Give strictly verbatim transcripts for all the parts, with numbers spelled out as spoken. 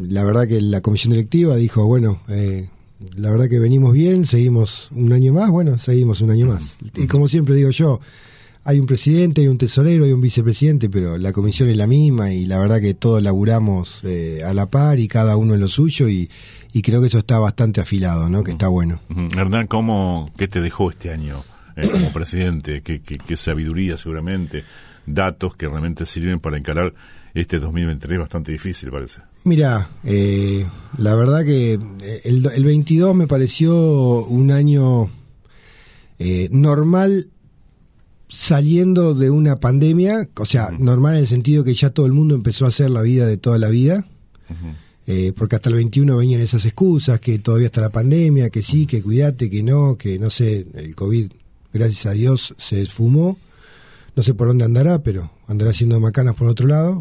la verdad que la comisión directiva dijo, bueno, eh, la verdad que venimos bien, seguimos un año más, bueno, seguimos un año más. Y como siempre digo yo, hay un presidente, hay un tesorero, hay un vicepresidente, pero la comisión es la misma y la verdad que todos laburamos eh, a la par y cada uno en lo suyo y, y creo que eso está bastante afilado, ¿no? Que está bueno. Hernán, ¿cómo, qué te dejó este año eh, como presidente? ¿Qué, qué, qué sabiduría seguramente? Datos que realmente sirven para encarar este dos mil veintitrés bastante difícil, parece. Mira, eh, la verdad que el, el veintidós me pareció un año eh, normal saliendo de una pandemia, o sea, uh-huh. normal en el sentido que ya todo el mundo empezó a hacer la vida de toda la vida, uh-huh. eh, porque hasta el veintiuno venían esas excusas, que todavía está la pandemia, que sí, que cuídate, que no, que no sé, el COVID, gracias a Dios, se esfumó, no sé por dónde andará, pero andará haciendo macanas por otro lado.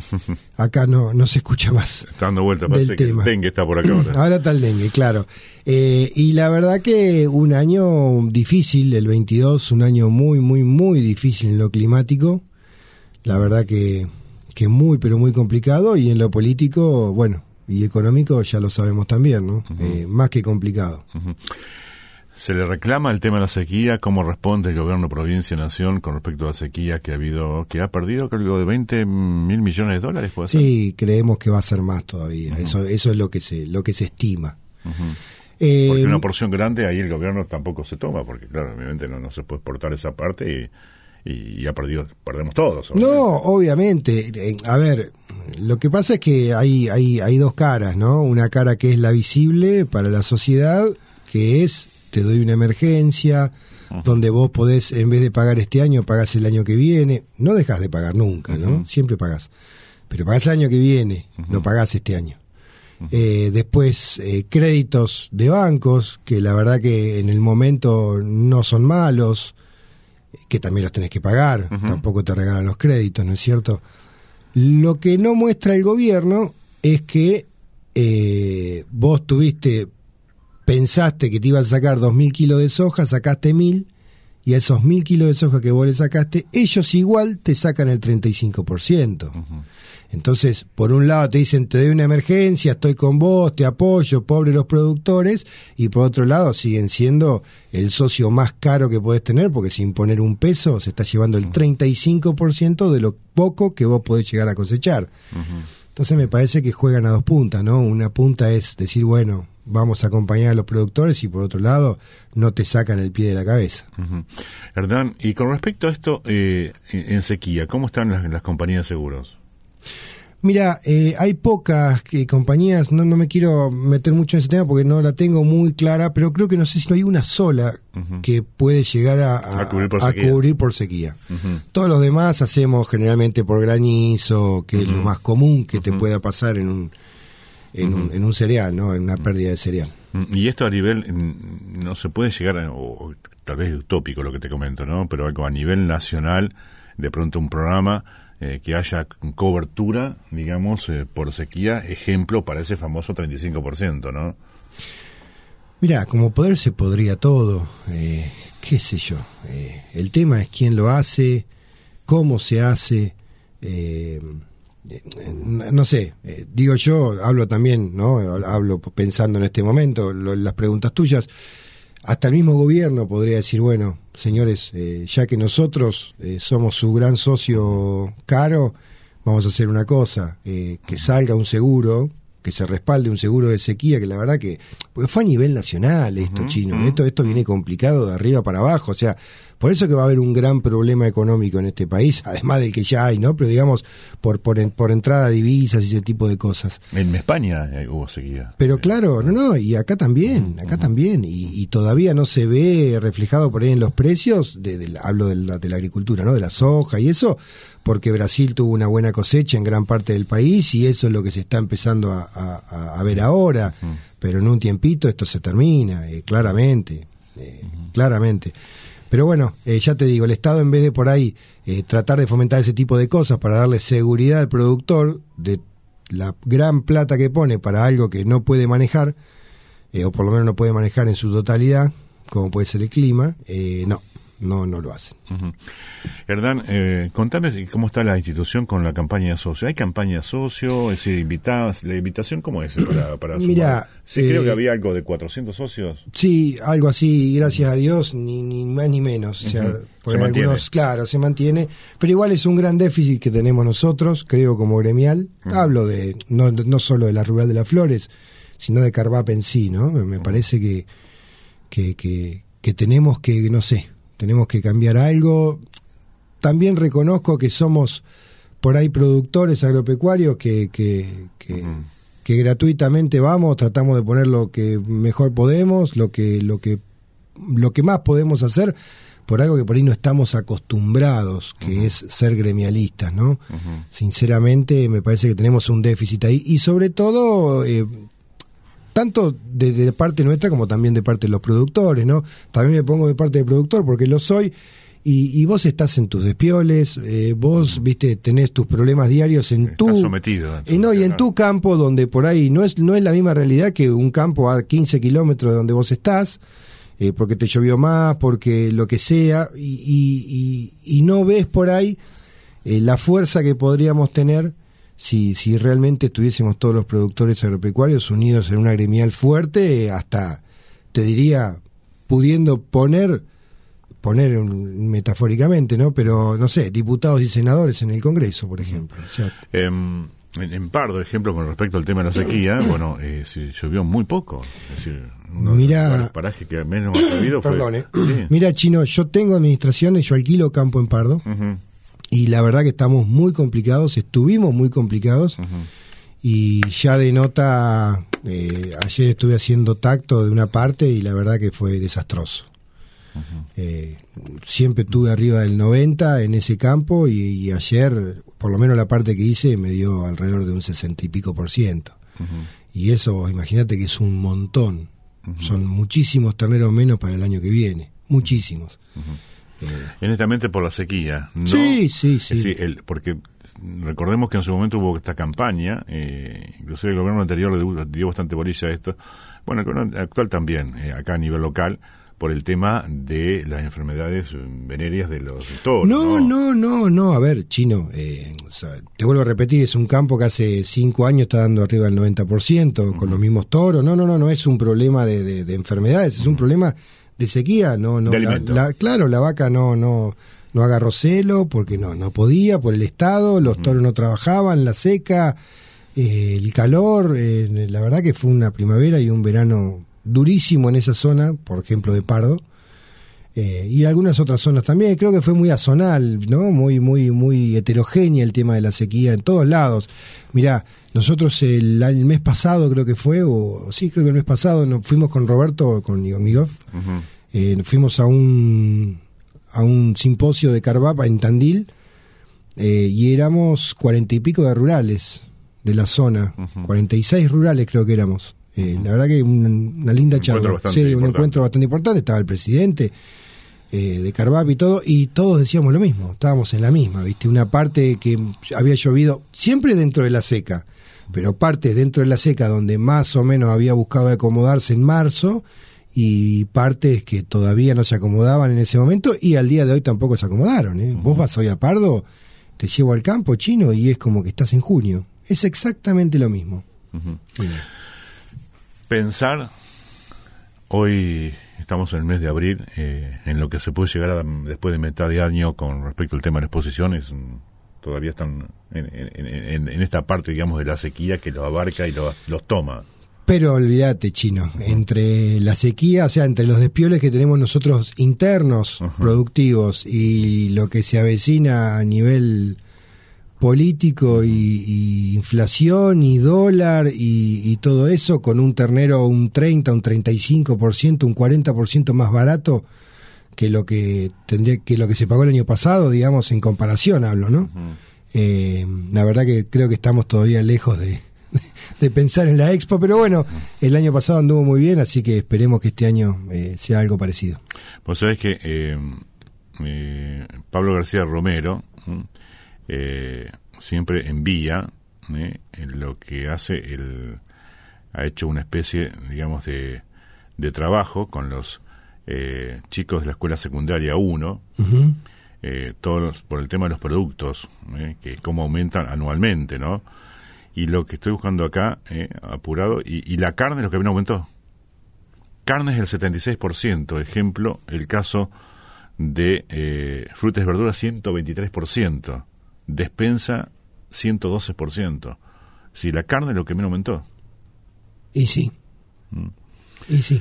Acá no no se escucha más. Está dando vuelta, parece que el dengue está por acá ahora. Ahora está el dengue, claro. Eh, y la verdad que un año difícil, el veintidós, un año muy, muy, muy difícil en lo climático. La verdad que, que muy, pero muy complicado. Y en lo político, bueno, y económico ya lo sabemos también, ¿no? Uh-huh. Eh, más que complicado. Uh-huh. Se le reclama el tema de la sequía. ¿Cómo responde el gobierno provincia-nación con respecto a la sequía que ha habido, que ha perdido creo de veinte mil millones de dólares? ¿Puede ser? Sí, creemos que va a ser más todavía. Uh-huh. Eso, eso es lo que se, lo que se estima. Uh-huh. Eh, porque una porción grande ahí el gobierno tampoco se toma, porque claro, obviamente no, no se puede exportar esa parte y, y ya perdido, perdemos todos. Obviamente. No, obviamente. A ver, lo que pasa es que hay, hay, hay dos caras, ¿no? Una cara que es la visible para la sociedad, que es te doy una emergencia, uh-huh. donde vos podés, en vez de pagar este año, pagás el año que viene. No dejás de pagar nunca, ¿no? Uh-huh. Siempre pagás. Pero pagás el año que viene, uh-huh. no pagás este año. Uh-huh. Eh, después, eh, créditos de bancos, que la verdad que en el momento no son malos, que también los tenés que pagar. Uh-huh. Tampoco te regalan los créditos, ¿no es cierto? Lo que no muestra el gobierno es que eh, vos tuviste... pensaste que te ibas a sacar dos mil kilos de soja, sacaste mil, y a esos mil kilos de soja que vos le sacaste, ellos igual te sacan el treinta y cinco por ciento. Uh-huh. Entonces, por un lado te dicen, te doy una emergencia, estoy con vos, te apoyo, pobres los productores, y por otro lado siguen siendo el socio más caro que podés tener, porque sin poner un peso se está llevando el treinta y cinco por ciento de lo poco que vos podés llegar a cosechar. Uh-huh. Entonces me parece que juegan a dos puntas, ¿no? Una punta es decir, bueno, vamos a acompañar a los productores y por otro lado no te sacan el pie de la cabeza. Uh-huh. Hernán, y con respecto a esto, eh, en sequía, ¿cómo están las, las compañías de seguros? Mira, eh, hay pocas que, compañías, no, no me quiero meter mucho en ese tema porque no la tengo muy clara, pero creo que no sé si no hay una sola uh-huh. que puede llegar a, a, a, cubrir, por a sequía. cubrir por sequía. Uh-huh. Todos los demás hacemos generalmente por granizo, que uh-huh. es lo más común que uh-huh. te pueda pasar en un en, uh-huh. un, en un cereal, ¿no? En una pérdida de cereal. Y esto a nivel, no se puede llegar, a, o, o tal vez es utópico lo que te comento, ¿no? Pero algo a nivel nacional, de pronto un programa eh, que haya cobertura, digamos, eh, por sequía, ejemplo para ese famoso treinta y cinco por ciento, ¿no? Mira, como poder se podría todo, eh, qué sé yo. Eh, el tema es quién lo hace, cómo se hace, eh, no sé, eh, digo yo, hablo también, ¿no? Hablo pensando en este momento, lo, las preguntas tuyas, hasta el mismo gobierno podría decir, bueno, señores, eh, ya que nosotros eh, somos su gran socio caro, vamos a hacer una cosa, eh, que salga un seguro, que se respalde un seguro de sequía, que la verdad que, porque fue a nivel nacional esto, uh-huh, chino, uh-huh. esto, esto viene complicado de arriba para abajo, o sea, por eso que va a haber un gran problema económico en este país, además del que ya hay, ¿no? Pero digamos, por por, en, por entrada de divisas y ese tipo de cosas. En España eh, hubo sequía. Pero claro, no, no, y acá también, acá uh-huh. también, y, y todavía no se ve reflejado por ahí en los precios, de, de, hablo de la, de la agricultura, ¿no? De la soja y eso, porque Brasil tuvo una buena cosecha en gran parte del país y eso es lo que se está empezando a, a, a ver ahora, uh-huh. pero en un tiempito esto se termina, eh, claramente, eh, uh-huh. claramente. Pero bueno, eh, ya te digo, el Estado en vez de por ahí eh, tratar de fomentar ese tipo de cosas para darle seguridad al productor de la gran plata que pone para algo que no puede manejar, eh, o por lo menos no puede manejar en su totalidad, como puede ser el clima, eh, no, no, no lo hacen. Uh-huh. Hernán, eh, contame cómo está la institución con la campaña de socio. ¿Hay campaña de socio? Es decir, invitadas, ¿la invitación cómo es para, para Mira, sí, eh, creo que había algo de cuatrocientos socios. Sí, algo así, gracias a Dios, ni, ni más ni menos. O sea, Uh-huh. porque Se mantiene. algunos, claro, se mantiene, pero igual es un gran déficit que tenemos nosotros, creo, como gremial. Uh-huh. Hablo de, no, no solo de la Rural de las Flores, sino de Carvap en sí, ¿no? Me, me uh-huh. parece que, que, que, que tenemos que, no sé, tenemos que cambiar algo. También reconozco que somos por ahí productores agropecuarios que que, que, uh-huh. que gratuitamente vamos, tratamos de poner lo que mejor podemos, lo que lo que lo que más podemos hacer por algo que por ahí no estamos acostumbrados, que uh-huh. es ser gremialistas, ¿no? Uh-huh. Sinceramente me parece que tenemos un déficit ahí y sobre todo eh, tanto de, de parte nuestra como también de parte de los productores, ¿no? También me pongo de parte del productor porque lo soy, y, y vos estás en tus despioles, eh, vos, viste, tenés tus problemas diarios en Estás tu... sometido. Eh, no, y en tu campo donde por ahí no es no es la misma realidad que un campo a quince kilómetros de donde vos estás, eh, porque te llovió más, porque lo que sea, y, y, y, y no ves por ahí eh, la fuerza que podríamos tener si si realmente estuviésemos todos los productores agropecuarios unidos en una gremial fuerte, hasta, te diría, pudiendo poner, poner un, metafóricamente, ¿no? Pero, no sé, diputados y senadores en el Congreso, por ejemplo. O sea, eh, en, en Pardo, ejemplo, con respecto al tema de la sequía, bueno, eh, se llovió muy poco. Es decir, uno mira, de los parajes que menos ha llovido fue... Perdón, ¿eh? Sí. Mira, Chino, yo tengo administraciones, yo alquilo campo en Pardo, uh-huh. y la verdad que estamos muy complicados, estuvimos muy complicados, uh-huh. y ya de nota, eh, ayer estuve haciendo tacto de una parte y la verdad que fue desastroso. Uh-huh. Eh, siempre estuve arriba del noventa en ese campo y, y ayer, por lo menos la parte que hice, me dio alrededor de un sesenta y pico por ciento. Uh-huh. Y eso, imagínate que es un montón. Uh-huh. Son muchísimos terneros menos para el año que viene, muchísimos. Uh-huh. Eh, Honestamente por la sequía, ¿no? Sí, sí, sí. Es decir, el, porque recordemos que en su momento hubo esta campaña, eh, inclusive el gobierno anterior le dio bastante bolilla a esto, bueno, el gobierno actual también, eh, acá a nivel local, por el tema de las enfermedades venéreas de los toros. No, no, no, no, no. A ver, Chino, eh, o sea, te vuelvo a repetir, es un campo que hace cinco años está dando arriba del noventa por ciento, uh-huh. con los mismos toros. No, no, no, no es un problema de, de, de enfermedades, es uh-huh. un problema de sequía. No, no, de la, alimento. La, claro, la vaca no, no, no agarró celo porque no, no podía por el estado, los uh-huh. toros no trabajaban, la seca, eh, el calor. Eh, la verdad que fue una primavera y un verano durísimo en esa zona, por ejemplo de Pardo, eh, y algunas otras zonas también. Creo que fue muy azonal, ¿no? Muy, muy, muy heterogénea el tema de la sequía en todos lados. Mirá, nosotros el, el mes pasado creo que fue, o sí, creo que el mes pasado nos fuimos con Roberto, con conmigo, uh-huh. eh, fuimos a un a un simposio de Carvap en Tandil, eh, y éramos cuarenta y pico de rurales de la zona, uh-huh. cuarenta y seis rurales creo que éramos. Eh, la verdad que una, una linda un charla, sí, un importante. encuentro bastante importante. Estaba el presidente eh, de Carvap y todo, y todos decíamos lo mismo, estábamos en la misma, viste, una parte que había llovido siempre dentro de la seca, pero partes dentro de la seca donde más o menos había buscado acomodarse en marzo, y partes que todavía no se acomodaban en ese momento, y al día de hoy tampoco se acomodaron, ¿eh? Uh-huh. Vos vas hoy a Pardo, te llevo al campo, Chino, y es como que estás en junio, es exactamente lo mismo. Uh-huh. Pensar, hoy estamos en el mes de abril, eh, en lo que se puede llegar a, después de mitad de año con respecto al tema de la exposición, es, todavía están en, en, en, en esta parte, digamos, de la sequía que los abarca y los, los toma. Pero olvídate, Chino, uh-huh. entre la sequía, o sea, entre los despioles que tenemos nosotros internos, uh-huh. productivos, y lo que se avecina a nivel político y, y inflación y dólar y, y todo eso, con un ternero un treinta, un treinta y cinco por ciento, un cuarenta por ciento más barato que lo que tendría, que lo que se pagó el año pasado, digamos, en comparación hablo, ¿no? Uh-huh. Eh, la verdad que creo que estamos todavía lejos de, de pensar en la Expo, pero bueno, uh-huh. el año pasado anduvo muy bien, así que esperemos que este año eh, sea algo parecido. Pues sabés que eh, eh, Pablo García Romero eh, siempre envía eh, en lo que hace, el, ha hecho una especie, digamos, de, de trabajo con los eh, chicos de la escuela secundaria uno, Uh-huh. eh, todos por el tema de los productos, eh, que cómo aumentan anualmente, ¿no? Y lo que estoy buscando acá, eh, apurado, y, y la carne lo que bien aumentó. Carne es el setenta y seis por ciento, ejemplo, el caso de eh, frutas y verduras ciento veintitrés por ciento, despensa ciento doce por ciento. Si la carne es lo que menos aumentó. Y sí. Mm. Y sí.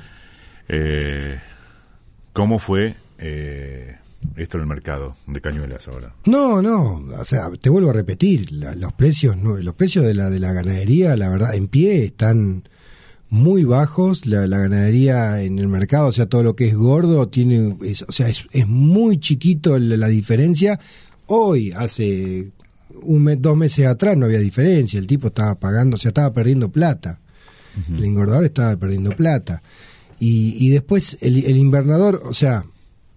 Eh, ¿Cómo fue eh, esto en el mercado de cañuelas ahora? No, no, o sea, te vuelvo a repetir, la, los precios no, los precios de la de la ganadería, la verdad, en pie están muy bajos. La, la ganadería en el mercado, o sea, todo lo que es gordo tiene, es, o sea, es, es muy chiquito la, la diferencia. Hoy, hace un mes, dos meses atrás no había diferencia, el tipo estaba pagando, o sea, estaba perdiendo plata. Uh-huh. El engordador estaba perdiendo plata. Y, y después el, el invernador, o sea,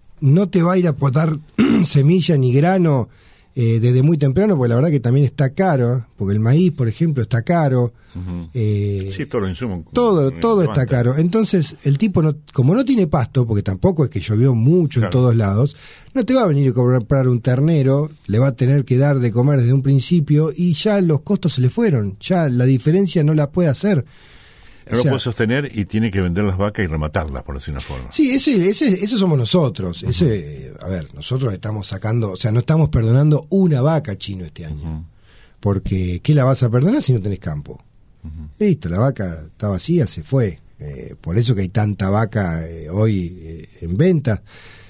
no te va a ir a potar semilla ni grano eh, desde muy temprano, porque la verdad que también está caro, porque el maíz, por ejemplo, está caro. Uh-huh. eh, sí, todo lo insumo. Todo, todo está caro. Entonces, el tipo, no, como no tiene pasto, porque tampoco es que llovió mucho, claro, en todos lados, no te va a venir a comprar un ternero, le va a tener que dar de comer desde un principio y ya los costos se le fueron, ya la diferencia no la puede hacer. No lo puede sostener y tiene que vender las vacas y rematarlas, por decir una forma. Sí, ese, ese, ese somos nosotros. Uh-huh. Ese, a ver, nosotros estamos sacando, o sea, no estamos perdonando una vaca, Chino, este año. Uh-huh. Porque, ¿qué la vas a perdonar si no tenés campo? Uh-huh. Listo, la vaca está vacía, se fue. Eh, por eso que hay tanta vaca eh, hoy eh, en venta.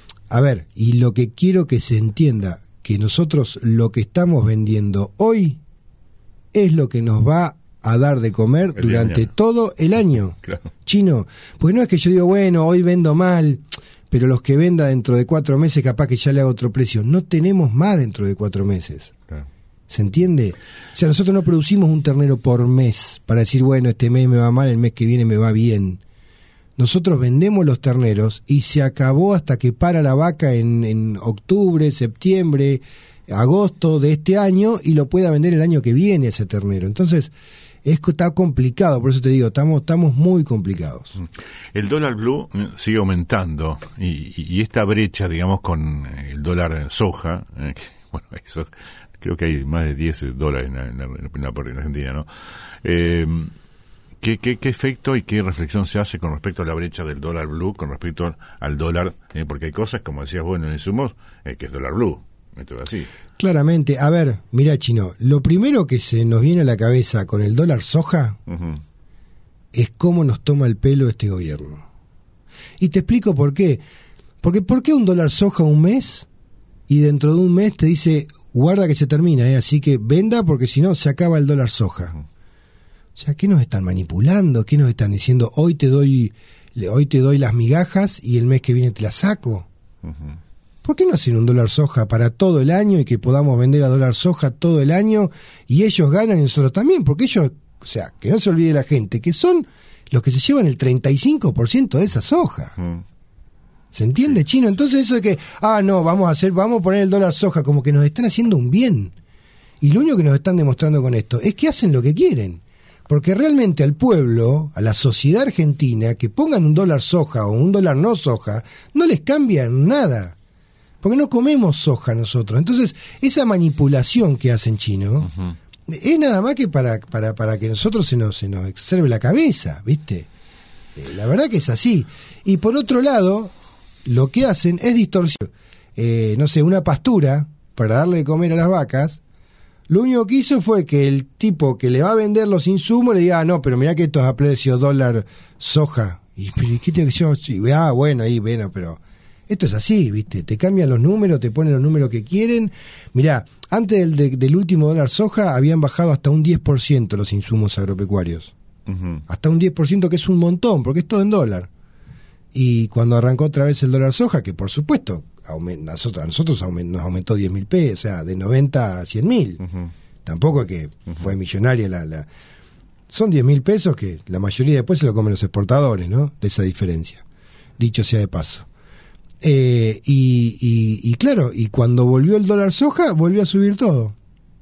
A ver, y lo que quiero que se entienda, que nosotros lo que estamos vendiendo hoy es lo que nos va a dar de comer el durante todo el año. Claro. Chino, pues no es que yo digo, bueno, hoy vendo mal, pero los que venda dentro de cuatro meses capaz que ya le haga otro precio. No tenemos más dentro de cuatro meses. Claro. ¿Se entiende? O sea, nosotros no producimos un ternero por mes para decir, bueno, este mes me va mal, el mes que viene me va bien. Nosotros vendemos los terneros y se acabó hasta que para la vaca en, en octubre, septiembre, agosto de este año y lo pueda vender el año que viene ese ternero. Entonces, es, está complicado, por eso te digo, estamos estamos muy complicados. El dólar blue sigue aumentando y, y esta brecha, digamos, con el dólar soja, eh, bueno, eso, creo que hay más de diez dólares en, en, en, en Argentina, ¿no? Eh, ¿qué, qué, ¿Qué efecto y qué reflexión se hace con respecto a la brecha del dólar blue con respecto al dólar? Eh, porque hay cosas, como decías vos, en insumos, eh, que es dólar blue. Así. Claramente, a ver, mira, Chino, lo primero que se nos viene a la cabeza con el dólar soja uh-huh. es cómo nos toma el pelo este gobierno. Y te explico por qué. Porque ¿por qué un dólar soja un mes y dentro de un mes te dice, guarda que se termina, ¿eh? Así que venda porque si no se acaba el dólar soja? Uh-huh. O sea, ¿qué nos están manipulando? ¿Qué nos están diciendo? Hoy te doy, hoy te doy las migajas y el mes que viene te las saco. Uh-huh. ¿Por qué no hacen un dólar soja para todo el año y que podamos vender a dólar soja todo el año y ellos ganan y nosotros también? Porque ellos, o sea, que no se olvide la gente, que son los que se llevan el treinta y cinco por ciento de esa soja. Mm. ¿Se entiende, sí, Chino? Entonces eso de que, ah, no, vamos a hacer, vamos a poner el dólar soja, como que nos están haciendo un bien. Y lo único que nos están demostrando con esto es que hacen lo que quieren. Porque realmente al pueblo, a la sociedad argentina, que pongan un dólar soja o un dólar no soja, no les cambian nada. Porque no comemos soja nosotros. Entonces, esa manipulación que hacen, Chino, uh-huh. es nada más que para para para que nosotros se nos, se nos exacerbe la cabeza, ¿viste? Eh, la verdad que es así. Y por otro lado, lo que hacen es distorsión. Eh, no sé, una pastura para darle de comer a las vacas, lo único que hizo fue que el tipo que le va a vender los insumos le diga, ah, no, pero mirá que esto es a precio dólar soja. Y, ¿qué te yo? Sí, ah, bueno, ahí, bueno, pero... Esto es así, ¿viste? Te cambian los números, te ponen los números que quieren. Mirá, antes del, de, del último dólar soja habían bajado hasta un diez por ciento los insumos agropecuarios. Uh-huh. Hasta un diez por ciento, que es un montón, porque es todo en dólar. Y cuando arrancó otra vez el dólar soja, que por supuesto aument, nosotros, a nosotros aument, nos aumentó diez mil pesos, o sea, de noventa a cien mil. Uh-huh. Tampoco es que uh-huh. fue millonaria la... la son diez mil pesos que la mayoría después se lo comen los exportadores, ¿no? De esa diferencia. Dicho sea de paso. Eh, y, y, y claro, y cuando volvió el dólar soja, volvió a subir todo.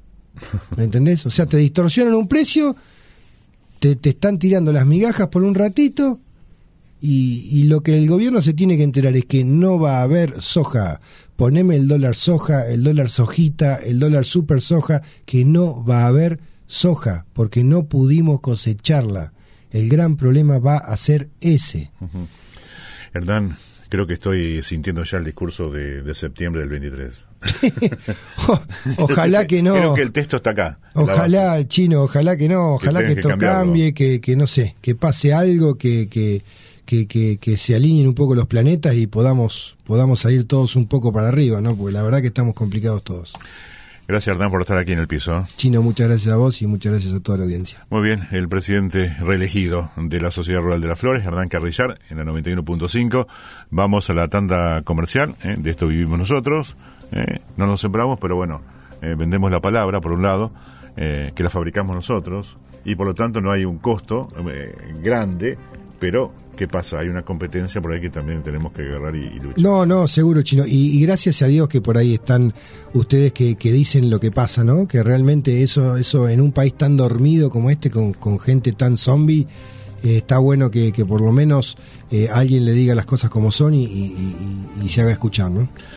¿Me entendés? O sea, te distorsionan un precio, te, te están tirando las migajas por un ratito Y, y lo que el gobierno se tiene que enterar es que no va a haber soja. Poneme el dólar soja, el dólar sojita, el dólar super soja, que no va a haber soja, porque no pudimos cosecharla. El gran problema va a ser ese. Uh-huh. Hernán, creo que estoy sintiendo ya el discurso de, de septiembre del veintitrés. Ojalá que no. Creo que el texto está acá. Ojalá, Chino, ojalá que no, ojalá que, que esto cambie, que, que no sé, que pase algo, que, que, que, que, que se alineen un poco los planetas y podamos, podamos salir todos un poco para arriba, ¿no? Porque la verdad que estamos complicados todos. Gracias, Hernán, por estar aquí en el piso. Chino, muchas gracias a vos y muchas gracias a toda la audiencia. Muy bien, el presidente reelegido de la Sociedad Rural de las Flores, Hernán Carrillar, en la noventa y uno punto cinco. Vamos a la tanda comercial, ¿eh? De esto vivimos nosotros. ¿eh? No nos sembramos, pero bueno, eh, vendemos la palabra, por un lado, eh, que la fabricamos nosotros, y por lo tanto no hay un costo eh, grande, pero ¿qué pasa? Hay una competencia por ahí que también tenemos que agarrar y, y luchar. No, no, seguro, Chino. Y, y gracias a Dios que por ahí están ustedes que, que dicen lo que pasa, ¿no? Que realmente eso eso en un país tan dormido como este, con, con gente tan zombie, eh, está bueno que, que por lo menos eh, alguien le diga las cosas como son y, y, y, y se haga escuchar, ¿no?